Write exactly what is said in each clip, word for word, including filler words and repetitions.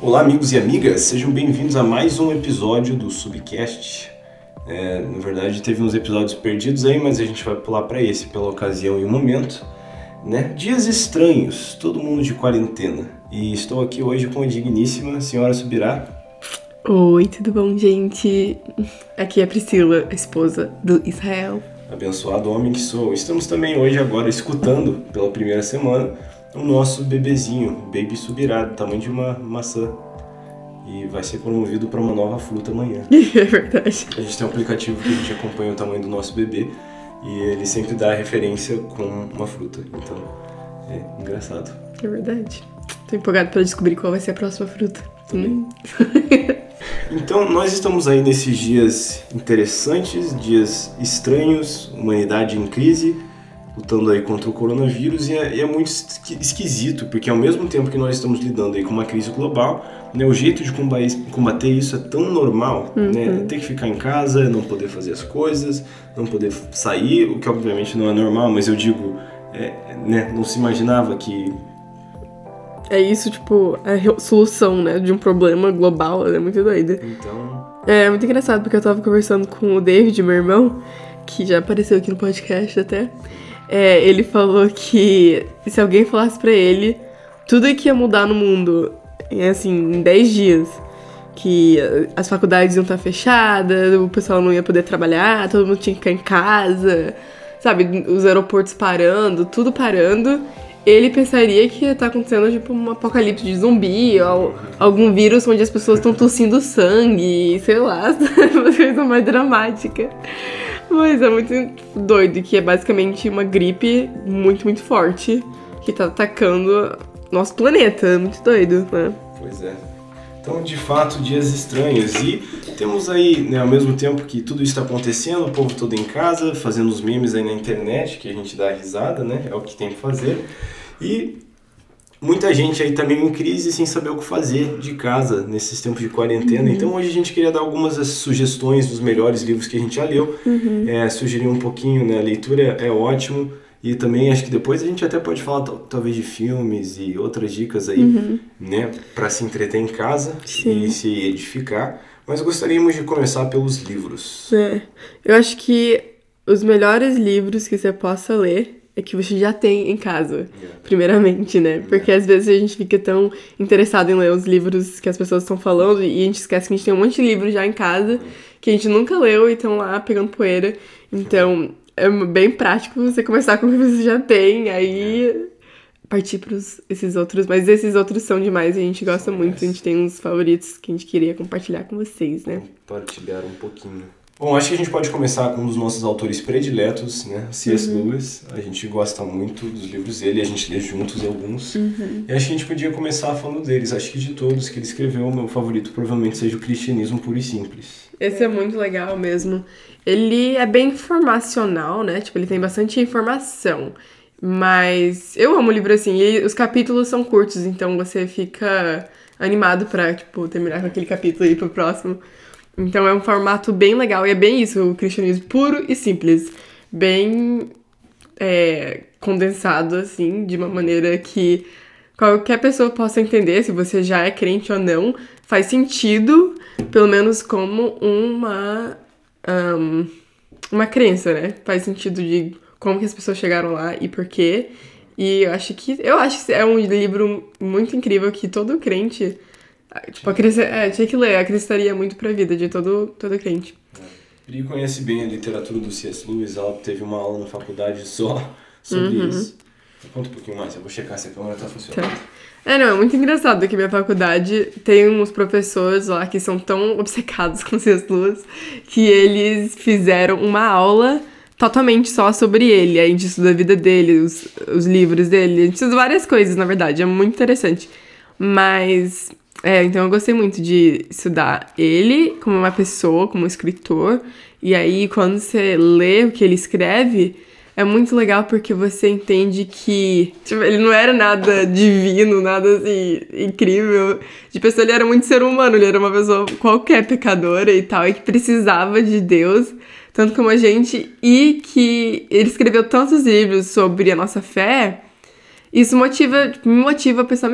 Olá, amigos e amigas, sejam bem-vindos a mais um episódio do Subcast. É, na verdade, teve uns episódios perdidos aí, mas a gente vai pular para esse pela ocasião e o momento, né? Dias estranhos, todo mundo de quarentena. E estou aqui hoje com a digníssima senhora Subirá. Oi, tudo bom, gente? Aqui é a Priscila, a esposa do Israel. Abençoado homem que sou. Estamos também hoje agora escutando pela primeira semana o nosso bebezinho, Baby Subirá, do tamanho de uma maçã. E vai ser promovido para uma nova fruta amanhã. É verdade. A gente tem um aplicativo que a gente acompanha o tamanho do nosso bebê e ele sempre dá a referência com uma fruta. Então, é engraçado. É verdade. Tô empolgado para descobrir qual vai ser a próxima fruta. Hum. Então, nós estamos aí nesses dias interessantes, dias estranhos, humanidade em crise, lutando aí contra o coronavírus, e é, e é muito esquisito, porque ao mesmo tempo que nós estamos lidando aí com uma crise global, né, o jeito de combater isso é tão normal, uhum. né? Ter que ficar em casa, não poder fazer as coisas, não poder sair, o que obviamente não é normal, mas eu digo, é, né, não se imaginava que... É isso, tipo, a solução, né, de um problema global, é muito doida. Então... É muito engraçado, porque eu tava conversando com o David, meu irmão, que já apareceu aqui no podcast até. É, ele falou que se alguém falasse pra ele tudo que ia mudar no mundo, assim, em dez dias, que as faculdades iam estar fechadas, o pessoal não ia poder trabalhar, todo mundo tinha que ficar em casa, sabe, os aeroportos parando, tudo parando, ele pensaria que ia estar acontecendo tipo um apocalipse de zumbi, ou algum vírus onde as pessoas estão tossindo sangue, sei lá, uma coisa mais dramática. Mas é muito doido, que é basicamente uma gripe muito, muito forte que tá atacando nosso planeta. É muito doido, né? Pois é. Então, de fato, dias estranhos. E temos aí, né, ao mesmo tempo que tudo isso está acontecendo, o povo todo em casa, fazendo os memes aí na internet, que a gente dá risada, né? É o que tem que fazer. E muita gente aí também em crise sem saber o que fazer de casa nesses tempos de quarentena. Uhum. Então hoje a gente queria dar algumas sugestões dos melhores livros que a gente já leu. Uhum. É, sugerir um pouquinho, né? A leitura é ótimo. E também acho que depois a gente até pode falar talvez de filmes e outras dicas aí, uhum. né? Para se entreter em casa. Sim. E se edificar. Mas gostaríamos de começar pelos livros. É. Eu acho que os melhores livros que você possa ler é que você já tem em casa, yeah. primeiramente, né? Porque yeah. às vezes a gente fica tão interessado em ler os livros que as pessoas estão falando e a gente esquece que a gente tem um monte de livros já em casa que a gente nunca leu e estão lá pegando poeira. Então, é bem prático você começar com o que você já tem, aí yeah. partir para esses outros. Mas esses outros são demais e a gente gosta Sim, muito. É. A gente tem uns favoritos que a gente queria compartilhar com vocês, né? Compartilhar um pouquinho. Bom, acho que a gente pode começar com um dos nossos autores prediletos, né? C S. Uhum. Lewis. A gente gosta muito dos livros dele, a gente lê juntos alguns. Uhum. E acho que a gente podia começar falando deles. Acho que de todos que ele escreveu, o meu favorito provavelmente seja o Cristianismo Puro e Simples. Esse é muito legal mesmo. Ele é bem informacional, né? Tipo, ele tem bastante informação. Mas eu amo o livro assim. E os capítulos são curtos, então você fica animado pra, tipo, terminar com aquele capítulo e ir pro próximo. Então é um formato bem legal e é bem isso, o cristianismo puro e simples. Bem é, condensado, assim, de uma maneira que qualquer pessoa possa entender, se você já é crente ou não. Faz sentido, pelo menos como uma, um, uma crença, né? Faz sentido de como que as pessoas chegaram lá e por quê. E eu acho que, eu acho que é um livro muito incrível que todo crente... Tipo, acrescent... é, tinha que ler, acrescentaria muito pra vida de todo, todo crente. É. Pri conhece bem a literatura do C S. Lewis, ela teve uma aula na faculdade só sobre uhum. isso. Conta um pouquinho mais, eu vou checar se a câmera tá funcionando. Tá. É, não, é muito engraçado que minha faculdade tem uns professores lá que são tão obcecados com C S. Lewis que eles fizeram uma aula totalmente só sobre ele. A gente estuda a vida dele, os, os livros dele, a gente estuda várias coisas, na verdade, é muito interessante. Mas... É, então eu gostei muito de estudar ele como uma pessoa, como um escritor. E aí, quando você lê o que ele escreve, é muito legal porque você entende que tipo, ele não era nada divino, nada assim, incrível. De pessoa, ele era muito ser humano, ele era uma pessoa qualquer pecadora e tal, e que precisava de Deus, tanto como a gente. E que ele escreveu tantos livros sobre a nossa fé, isso motiva, me motiva a pensar, meu...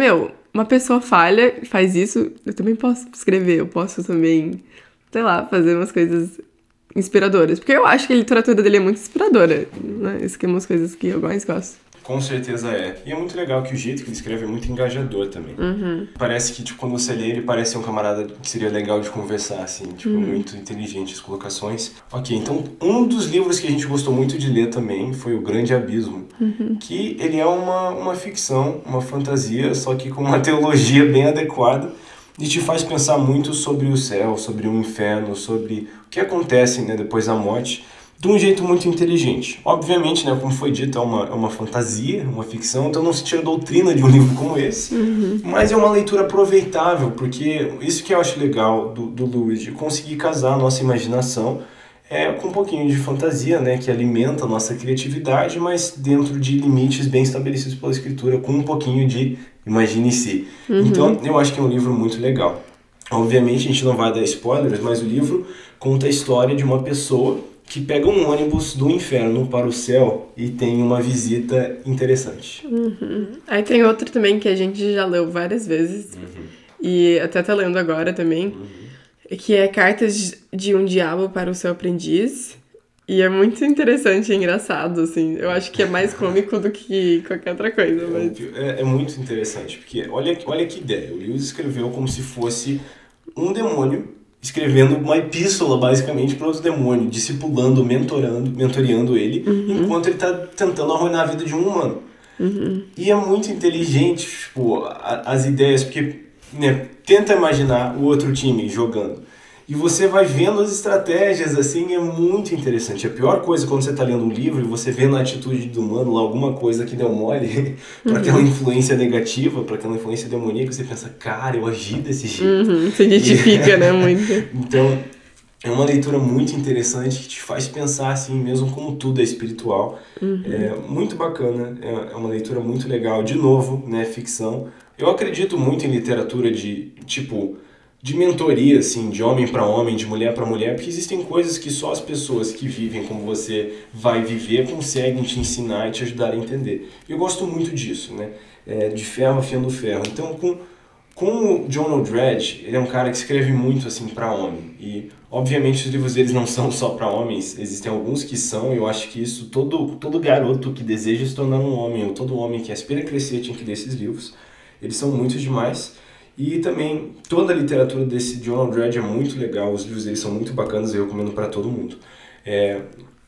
uma pessoa falha, faz isso, eu também posso escrever, eu posso também, sei lá, fazer umas coisas inspiradoras. Porque eu acho que a literatura dele é muito inspiradora, né? Isso que é umas coisas que eu mais gosto. Com certeza é. E é muito legal que o jeito que ele escreve é muito engajador também. Uhum. Parece que, tipo, quando você lê, ele parece ser um camarada que seria legal de conversar, assim. Tipo, uhum. muito inteligente as colocações. Ok, então, um dos livros que a gente gostou muito de ler também foi O Grande Abismo. Uhum. Que ele é uma, uma ficção, uma fantasia, só que com uma teologia bem adequada. E te faz pensar muito sobre o céu, sobre o inferno, sobre o que acontece, né, depois da morte, de um jeito muito inteligente. Obviamente, né, como foi dito, é uma, é uma fantasia, uma ficção, então não se tira doutrina de um livro como esse, uhum. mas é uma leitura aproveitável, porque isso que eu acho legal do, do Lewis, de conseguir casar a nossa imaginação é, com um pouquinho de fantasia, né, que alimenta a nossa criatividade, mas dentro de limites bem estabelecidos pela escritura, com um pouquinho de imagine-se. Uhum. Então, eu acho que é um livro muito legal. Obviamente, a gente não vai dar spoilers, mas o livro conta a história de uma pessoa que pega um ônibus do inferno para o céu e tem uma visita interessante. Uhum. Aí tem outro também que a gente já leu várias vezes, uhum. e até tá lendo agora também, uhum. que é Cartas de um Diabo para o Seu Aprendiz. E é muito interessante e engraçado, assim. Eu acho que é mais cômico do que qualquer outra coisa. Mas... É, é muito interessante, porque olha, olha que ideia. O Lewis escreveu como se fosse um demônio escrevendo uma epístola, basicamente, para outro demônio, discipulando, mentorando, mentoreando ele, uhum. enquanto ele está tentando arruinar a vida de um humano. Uhum. E é muito inteligente, tipo, a, as ideias, porque, né, tenta imaginar o outro time jogando. E você vai vendo as estratégias, assim, é muito interessante. A pior coisa quando você está lendo um livro e você vê na atitude do humano lá alguma coisa que deu mole para uhum. aquela influência negativa, para aquela influência demoníaca, você pensa, cara, eu agi desse jeito. Uhum, se identifica, e... né, muito. Então, é uma leitura muito interessante que te faz pensar, assim, mesmo como tudo é espiritual. Uhum. É muito bacana, é uma leitura muito legal. De novo, né, ficção. Eu acredito muito em literatura de, tipo... de mentoria, assim, de homem para homem, de mulher para mulher, porque existem coisas que só as pessoas que vivem como você vai viver conseguem te ensinar e te ajudar a entender. Eu gosto muito disso, né? É, de ferro afiando ferro. Então, com, com o John O'Dredge, ele é um cara que escreve muito, assim, para homem. E, obviamente, os livros deles não são só para homens, existem alguns que são, e eu acho que isso, todo, todo garoto que deseja se tornar um homem, ou todo homem que aspira a crescer tinha que ler esses livros. Eles são muitos demais. E também, toda a literatura desse John O'Dredge é muito legal, os livros dele são muito bacanas, eu recomendo para todo mundo. É...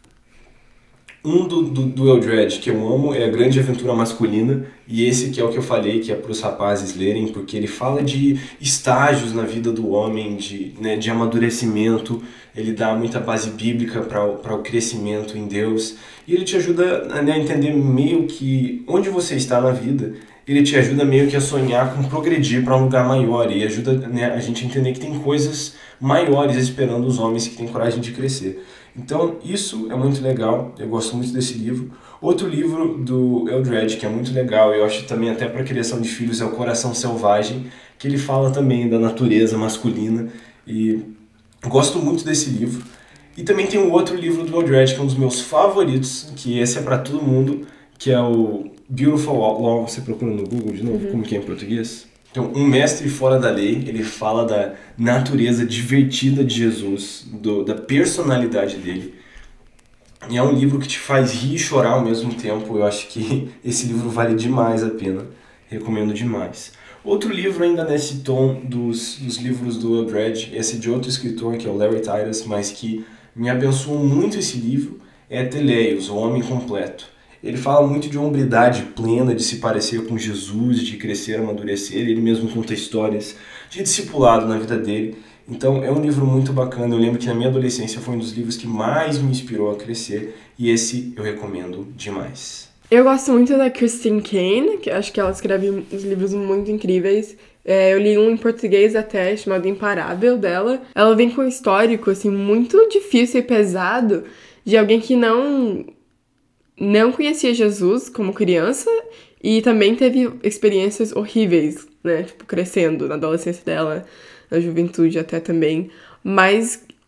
Um do, do, do O'Dredge que eu amo é A Grande Aventura Masculina, e esse que é o que eu falei, que é para os rapazes lerem, porque ele fala de estágios na vida do homem, de, né, de amadurecimento, ele dá muita base bíblica para o crescimento em Deus, e ele te ajuda, né, a entender meio que onde você está na vida. Ele te ajuda meio que a sonhar com progredir para um lugar maior e ajuda, né, a gente a entender que tem coisas maiores esperando os homens que têm coragem de crescer. Então, isso é muito legal, eu gosto muito desse livro. Outro livro do O'Dredge que é muito legal, eu acho também até para a criação de filhos, é O Coração Selvagem, que ele fala também da natureza masculina, e gosto muito desse livro. E também tem um outro livro do O'Dredge que é um dos meus favoritos, que esse é para todo mundo, que é o Beautiful Outlaw. Você procura no Google de novo, uhum. como que é em português? Então, Um Mestre Fora da Lei, ele fala da natureza divertida de Jesus, do, da personalidade dele. E é um livro que te faz rir e chorar ao mesmo tempo. Eu acho que esse livro vale demais a pena, recomendo demais. Outro livro ainda nesse tom dos, dos livros do O'Dredge, esse de outro escritor, que é o Larry Titus, mas que me abençoou muito esse livro, é Teleios, O Homem Completo. Ele fala muito de hombridade plena, de se parecer com Jesus, de crescer, amadurecer. Ele mesmo conta histórias de discipulado na vida dele. Então é um livro muito bacana. Eu lembro que na minha adolescência foi um dos livros que mais me inspirou a crescer. E esse eu recomendo demais. Eu gosto muito da Christine Caine, que acho que ela escreve uns livros muito incríveis. É, eu li um em português até, chamado Imparável, dela. Ela vem com um histórico, assim, muito difícil e pesado, de alguém que não... não conhecia Jesus como criança e também teve experiências horríveis, né? Tipo, crescendo na adolescência dela, na juventude até também. Mas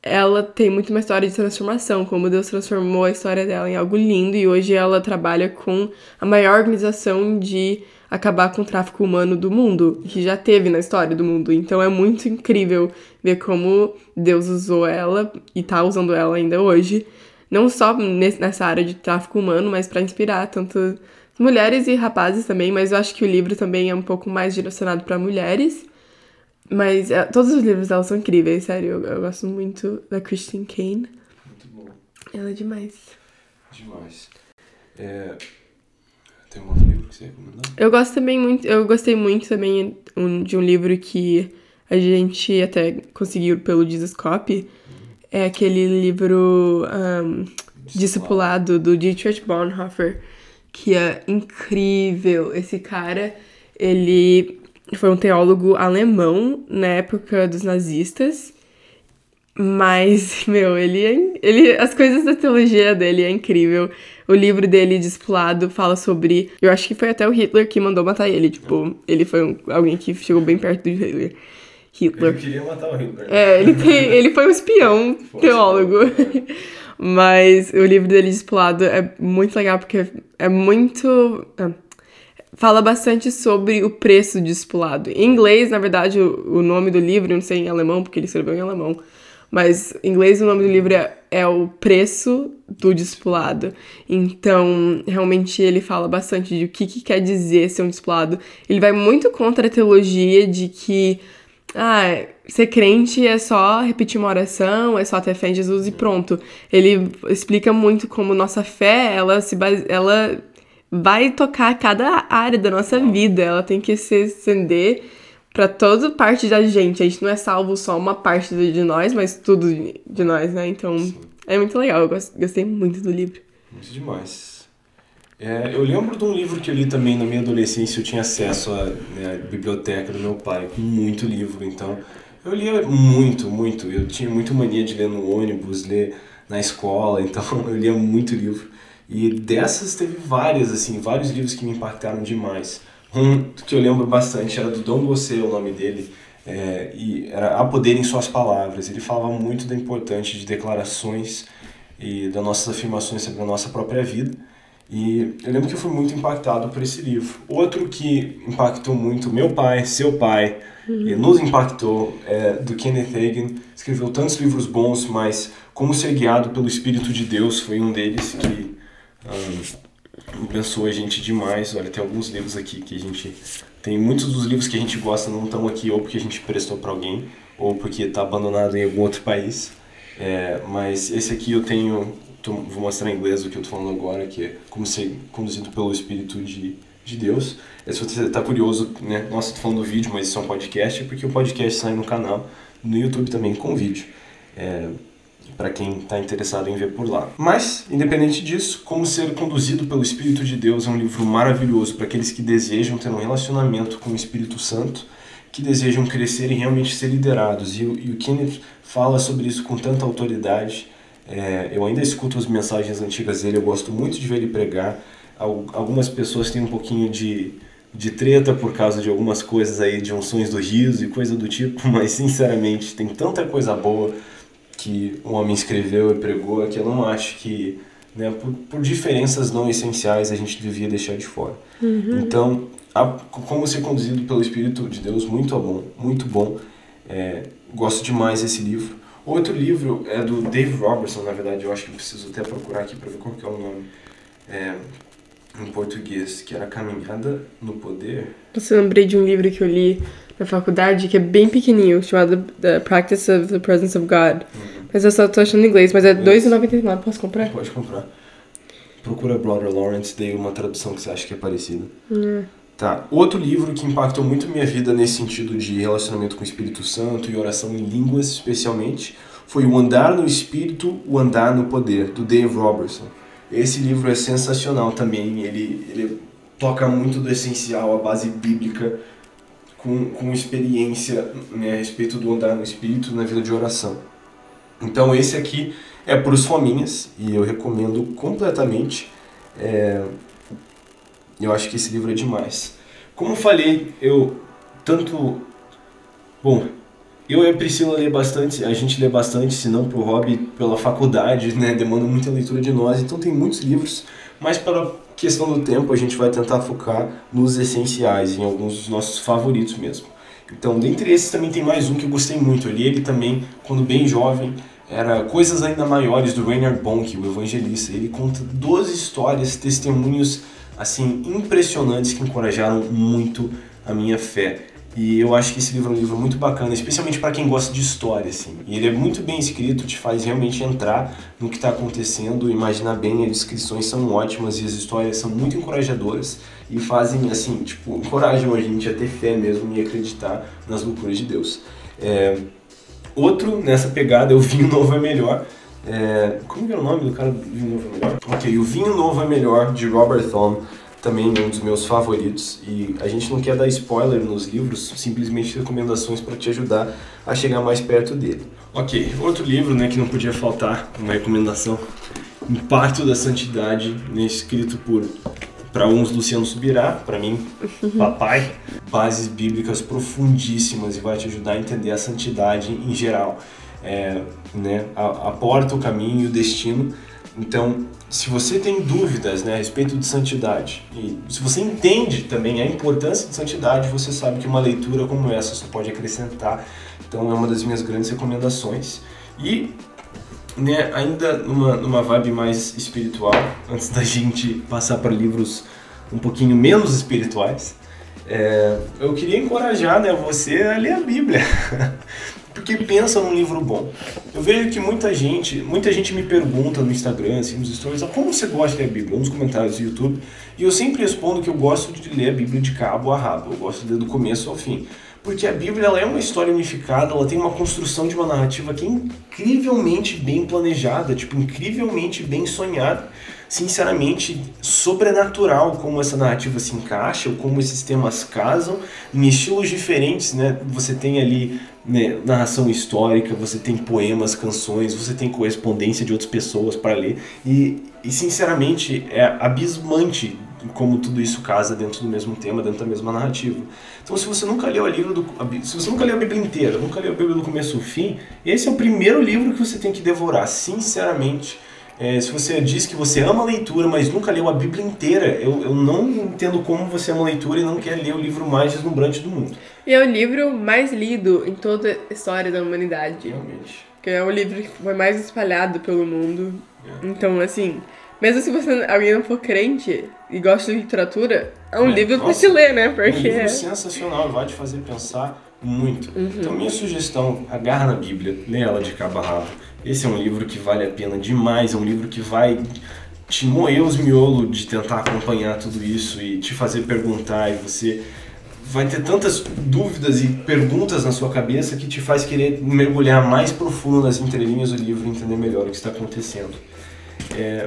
ela tem muito uma história de transformação, como Deus transformou a história dela em algo lindo, e hoje ela trabalha com a maior organização de acabar com o tráfico humano do mundo, que já teve na história do mundo. Então é muito incrível ver como Deus usou ela e tá usando ela ainda hoje, não só nessa área de tráfico humano, mas para inspirar tanto mulheres e rapazes também, mas eu acho que o livro também é um pouco mais direcionado para mulheres. Mas é, todos os livros dela são incríveis, sério. Eu, eu gosto muito da Christine Caine. Muito bom. Ela é demais. Demais. É... Tem um outro livro que você recomendou? Eu gosto também muito, eu gostei muito também um, de um livro que a gente até conseguiu pelo Jesuscope. É aquele livro um, Discipulado, do Dietrich Bonhoeffer, que é incrível. Esse cara, ele foi um teólogo alemão na época dos nazistas, mas, meu, ele, é, ele as coisas da teologia dele é incrível. O livro dele, Discipulado, fala sobre... Eu acho que foi até o Hitler que mandou matar ele, tipo, ele foi um, alguém que chegou bem perto do Hitler. Hitler. Ele queria matar o Hitler. É, ele, tem, ele foi um espião foi teólogo. Espião, é. Mas o livro dele, Discipulado, é muito legal porque é muito... Ah, fala bastante sobre o preço do discipulado. Em inglês, na verdade, o, o nome do livro, eu não sei em alemão, porque ele escreveu em alemão, mas em inglês o nome do livro é, é O Preço do Discipulado. Então, realmente, ele fala bastante de o que, que quer dizer ser um discipulado. Ele vai muito contra a teologia de que ah, ser crente é só repetir uma oração, é só ter fé em Jesus e pronto. Ele explica muito como nossa fé, ela se base... ela vai tocar cada área da nossa vida. Ela tem que se estender pra toda parte da gente. A gente não é salvo só uma parte de nós, mas tudo de nós, né? Então, sim, é muito legal. Eu gostei muito do livro. Muito demais. É, eu lembro de um livro que eu li também na minha adolescência. Eu tinha acesso à, né, à biblioteca do meu pai, com muito livro. Então, eu lia muito, muito. Eu tinha muito mania de ler no ônibus, ler na escola. Então, eu lia muito livro. E dessas teve várias, assim, vários livros que me impactaram demais. Um que eu lembro bastante era do Dom Gossé, o nome dele, é, e era Há Poder em Suas Palavras. Ele falava muito da importância de declarações e das nossas afirmações sobre a nossa própria vida. E eu lembro que eu fui muito impactado por esse livro. Outro que impactou muito meu pai, seu pai, uhum. e nos impactou, é do Kenneth Hagin. Escreveu tantos livros bons, mas Como Ser Guiado pelo Espírito de Deus foi um deles que Um, abençoa a gente demais. Olha, tem alguns livros aqui que a gente... Tem muitos dos livros que a gente gosta não estão aqui ou porque a gente prestou para alguém ou porque está abandonado em algum outro país. É, mas esse aqui eu tenho... Tô, vou mostrar em inglês o que eu estou falando agora, que é Como Ser Conduzido pelo Espírito de, de Deus. É, se você está curioso, né? Nossa, estou falando do vídeo, mas isso é um podcast, porque o podcast sai no canal, no YouTube também com vídeo. É... para quem está interessado em ver por lá. Mas, independente disso, Como Ser Conduzido pelo Espírito de Deus é um livro maravilhoso para aqueles que desejam ter um relacionamento com o Espírito Santo, que desejam crescer e realmente ser liderados. E, e o Kenneth fala sobre isso com tanta autoridade. É, eu ainda escuto as mensagens antigas dele, eu gosto muito de ver ele pregar. Algumas pessoas têm um pouquinho de, de treta por causa de algumas coisas aí, de unções do riso e coisa do tipo, mas, sinceramente, tem tanta coisa boa que um homem escreveu e pregou, que eu não acho que, né, por, por diferenças não essenciais, a gente devia deixar de fora. Uhum. Então, a, Como Ser Conduzido pelo Espírito de Deus, muito bom, muito bom. É, gosto demais desse livro. Outro livro é do Dave Robertson, na verdade, eu acho que eu preciso até procurar aqui para ver qual que é o nome é, em português, que era Caminhada no Poder. Você lembrei de um livro que eu li na faculdade, que é bem pequenininho, chamado The Practice of the Presence of God. Uhum. Mas eu só tô achando em inglês, mas é dois reais e noventa e nove, posso comprar? Pode comprar. Procura Brother Lawrence, dei uma tradução que você acha que é parecida. Uhum. Tá, outro livro que impactou muito minha vida nesse sentido de relacionamento com o Espírito Santo e oração em línguas, especialmente, foi O Andar no Espírito, O Andar no Poder, do Dave Robertson. Esse livro é sensacional também, ele, ele toca muito do essencial, a base bíblica, com, com experiência, né, a respeito do andar no Espírito na vida de oração. Então esse aqui é para os fominhas e eu recomendo completamente. É, eu acho que esse livro é demais. Como eu falei, eu tanto... Bom, Eu e a Priscila lê bastante, a gente lê bastante, se não pro hobby, pela faculdade, né? Demanda muita leitura de nós, então tem muitos livros, mas pela questão do tempo a gente vai tentar focar nos essenciais, em alguns dos nossos favoritos mesmo. Então, dentre esses também tem mais um que eu gostei muito. Eu li ele também quando bem jovem, era Coisas Ainda Maiores, do Reinhard Bonnke, o evangelista. Ele conta doze histórias, testemunhos assim impressionantes que encorajaram muito a minha fé. E eu acho que esse livro é um livro muito bacana, especialmente para quem gosta de história, assim. E ele é muito bem escrito, te faz realmente entrar no que está acontecendo, imaginar bem, as descrições são ótimas e as histórias são muito encorajadoras e fazem, assim, tipo, encorajam a gente a ter fé mesmo e acreditar nas loucuras de Deus. É... Outro nessa pegada é O Vinho Novo é Melhor. É... Como que é o nome do cara do Vinho Novo é Melhor? Ok, O Vinho Novo é Melhor, de Robert Thorne. Também é um dos meus favoritos, e a gente não quer dar spoiler nos livros, simplesmente recomendações para te ajudar a chegar mais perto dele. Ok, outro livro, né, que não podia faltar, uma recomendação, Impacto da Santidade, né, escrito por, para uns, Luciano Subirá, para mim, papai, bases bíblicas profundíssimas e vai te ajudar a entender a santidade em geral, é, né, a, a porta, o caminho e o destino. Então, se você tem dúvidas, né, a respeito de santidade, e se você entende também a importância de santidade, você sabe que uma leitura como essa só pode acrescentar. Então é uma das minhas grandes recomendações. E, né, ainda numa, numa vibe mais espiritual, antes da gente passar para livros um pouquinho menos espirituais, é, eu queria encorajar, né, você a ler a Bíblia. Porque pensa num livro bom. Eu vejo que muita gente, muita gente me pergunta no Instagram, assim, nos stories, como você gosta de ler a Bíblia? Nos comentários do YouTube. E eu sempre respondo que eu gosto de ler a Bíblia de cabo a rabo. Eu gosto de ler do começo ao fim. Porque a Bíblia, ela é uma história unificada, ela tem uma construção de uma narrativa que é incrivelmente bem planejada, tipo, incrivelmente bem sonhada. Sinceramente, sobrenatural como essa narrativa se encaixa, ou como esses temas casam, em estilos diferentes, né? Você tem ali, né, narração histórica, você tem poemas, canções, você tem correspondência de outras pessoas para ler, e, e sinceramente é abismante como tudo isso casa dentro do mesmo tema, dentro da mesma narrativa. Então, se você nunca leu a livro do, se você nunca leu a Bíblia inteira, nunca leu a Bíblia do começo ao fim, esse é o primeiro livro que você tem que devorar, sinceramente. É, se você diz que você ama a leitura, mas nunca leu a Bíblia inteira, eu, eu não entendo como você ama a leitura e não quer ler o livro mais deslumbrante do mundo. E é o livro mais lido em toda a história da humanidade. Realmente. Que é o livro que foi mais espalhado pelo mundo. É. Então, assim, mesmo se você alguém não for crente e gosta de literatura, é um é, livro nossa, pra te ler, né? Porque é um livro sensacional, vai te fazer pensar muito. Uhum. Então, minha sugestão, agarra na Bíblia, lê ela de cabo a rabo. Esse é um livro que vale a pena demais, é um livro que vai te moer os miolos de tentar acompanhar tudo isso e te fazer perguntar, e você vai ter tantas dúvidas e perguntas na sua cabeça que te faz querer mergulhar mais profundo nas entrelinhas do livro e entender melhor o que está acontecendo. É,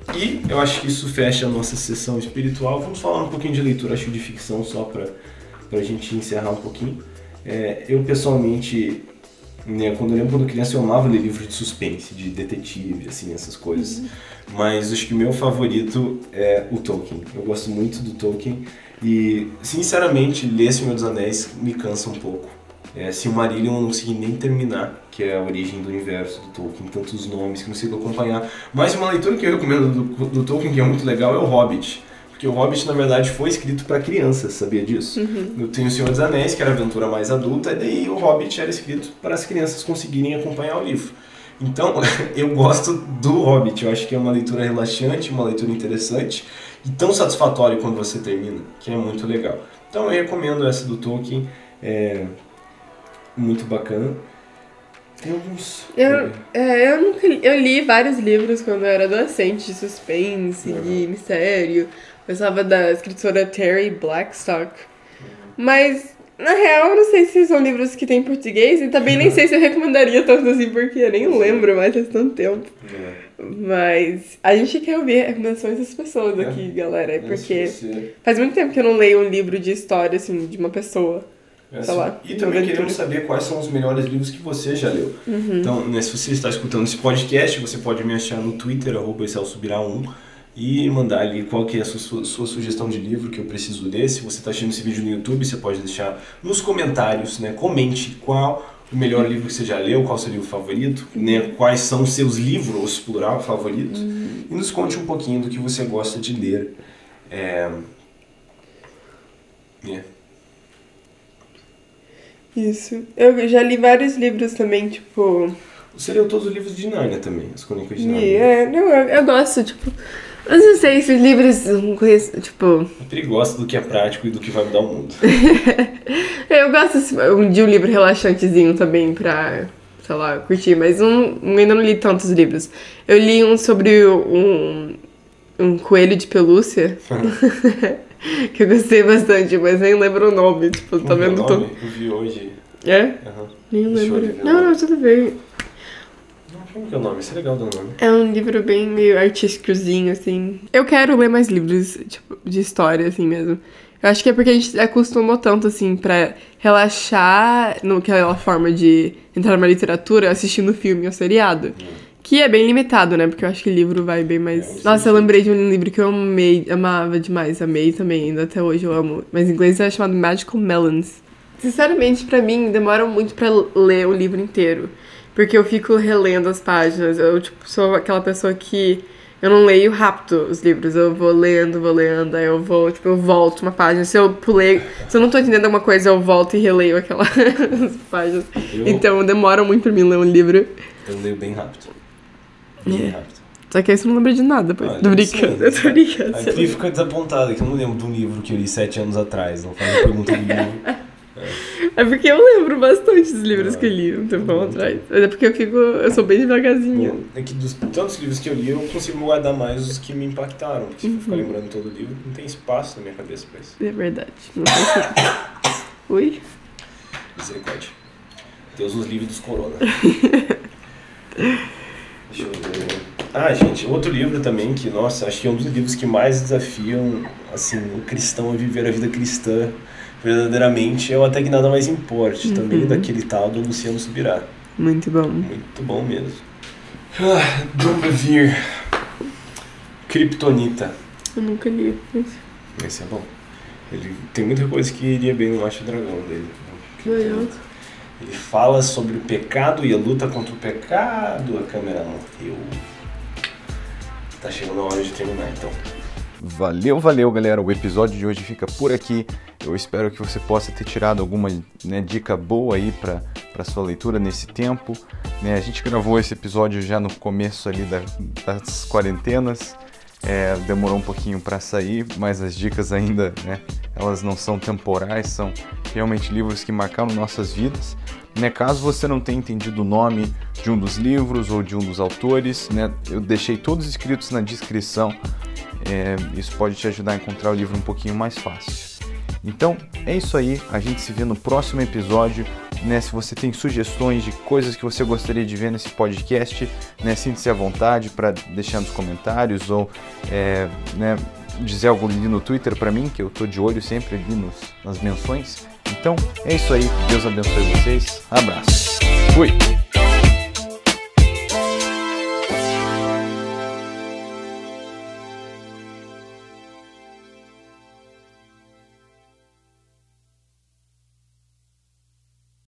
e eu acho que isso fecha a nossa sessão espiritual. Vamos falar um pouquinho de leitura, acho que de ficção, só para a gente encerrar um pouquinho. É, eu pessoalmente... Né, quando eu lembro quando criança eu amava ler livros de suspense, de detetive, assim, essas coisas. Uhum. Mas acho que o meu favorito é o Tolkien. Eu gosto muito do Tolkien e, sinceramente, ler Senhor dos Anéis me cansa um pouco. É, Silmarillion eu não consegui nem terminar, que é a origem do universo do Tolkien, tantos nomes que não consigo acompanhar. Mas uma leitura que eu recomendo do, do Tolkien, que é muito legal, é o Hobbit. Porque o Hobbit, na verdade, foi escrito para crianças, sabia disso? Uhum. Eu tenho o Senhor dos Anéis, que era a aventura mais adulta, e daí o Hobbit era escrito para as crianças conseguirem acompanhar o livro. Então, eu gosto do Hobbit, eu acho que é uma leitura relaxante, uma leitura interessante, e tão satisfatória quando você termina, que é muito legal. Então, eu recomendo essa do Tolkien, é muito bacana. Tem alguns... Eu, é, eu, nunca, eu li vários livros quando eu era adolescente, de suspense, uhum. de mistério. Eu gostava da escritora Terry Blackstock. Mas, na real, eu não sei se são livros que tem em português. E também nem sei se eu recomendaria tanto assim, porque eu nem lembro mais faz tanto tempo. É. Mas a gente quer ouvir recomendações das pessoas é. aqui, galera. Porque você... faz muito tempo que eu não leio um livro de história, assim, de uma pessoa. É, sei lá, e também queremos saber quais são os melhores livros que você já leu. Uhum. Então, né, se você está escutando esse podcast, você pode me achar no Twitter, arroba excelsobirá um, e mandar ali qual que é a sua, sua sugestão de livro que eu preciso ler. Se você está assistindo esse vídeo no YouTube, você pode deixar nos comentários, né, comente qual o melhor livro que você já leu, qual é o seu livro favorito, né? Quais são os seus livros, plural, favoritos, uhum. E nos conte um pouquinho do que você gosta de ler. É... Yeah. Isso. Eu já li vários livros também, tipo... Você leu todos os livros de Nárnia também, as Crônicas de Nárnia. É, não, eu, eu gosto, tipo... Eu não sei, esses livros, não conheço, tipo... Eu gosto do que é prático e do que vai mudar o mundo. Eu gosto de um livro relaxantezinho também pra, sei lá, curtir, mas um, ainda não li tantos livros. Eu li um sobre um, um coelho de pelúcia, que eu gostei bastante, mas nem lembro o nome, tipo, tá vendo tudo. Eu vi hoje. É? Uhum. Nem lembro. Não, não, tudo bem. Como que é o nome? Isso é legal do nome. É um livro bem meio artísticozinho, assim. Eu quero ler mais livros, tipo, de história, assim mesmo. Eu acho que é porque a gente acostumou tanto, assim, pra relaxar naquela forma de entrar numa literatura assistindo filme ou seriado. Hum. Que é bem limitado, né? Porque eu acho que livro vai bem mais... É, Nossa, eu lembrei de um livro que eu amei, amava demais, amei também, ainda até hoje eu amo. Mas em inglês é chamado Magical Melons. Sinceramente, pra mim, demora muito pra ler o livro inteiro. Porque eu fico relendo as páginas. Eu, tipo, sou aquela pessoa que... Eu não leio rápido os livros. Eu vou lendo, vou lendo. Aí eu vou, tipo, eu volto uma página. Se eu pulei... Se eu não tô entendendo alguma coisa, eu volto e releio aquelas páginas. Eu... Então, demora muito pra mim ler um livro. Eu leio bem rápido. Bem é. rápido. Só que aí você não lembra de nada, pô. Ah, tô brincando, eu tô brincando. Aí tu fica desapontado, que eu não lembro de um livro que eu li sete anos atrás. Não faz a pergunta do livro. É porque eu lembro bastante dos livros ah, que eu li um tempão atrás. É porque eu fico. Eu sou bem devagarzinha. É que dos tantos livros que eu li, eu consigo guardar mais os que me impactaram. Porque se eu ficar lembrando todo o livro, não tem espaço na minha cabeça pra isso. É verdade. Não tem. Ui? Misericórdia. Deus nos livre dos corona. Deixa eu ver. Ah, gente, outro livro também que, nossa, acho que é um dos livros que mais desafiam, assim, o cristão a viver a vida cristã verdadeiramente, é o Até Que Nada Mais Importe, uhum. Também daquele tal do Luciano Subirá. Muito bom. Muito bom mesmo. Ah, John Bevere. Kryptonita. Eu nunca li. Esse é bom. Ele tem muita coisa que iria bem no Macho Dragão dele. Legal. Ele fala sobre o pecado e a luta contra o pecado. A câmera morreu. Tá chegando a hora de terminar, então. Valeu, valeu, galera. O episódio de hoje fica por aqui. Eu espero que você possa ter tirado alguma, né, dica boa aí para para sua leitura nesse tempo. Né, a gente gravou esse episódio já no começo ali da, das quarentenas. É, demorou um pouquinho para sair, mas as dicas ainda, né, elas não são temporais, são realmente livros que marcaram nossas vidas. Né, caso você não tenha entendido o nome de um dos livros ou de um dos autores, né, eu deixei todos escritos na descrição. É, isso pode te ajudar a encontrar o livro um pouquinho mais fácil. Então, é isso aí. A gente se vê no próximo episódio. Né, se você tem sugestões de coisas que você gostaria de ver nesse podcast, né, sinta-se à vontade para deixar nos comentários ou é, né, dizer algo ali no Twitter para mim, que eu tô de olho sempre ali nos, nas menções. Então, é isso aí. Deus abençoe vocês. Abraço. Fui!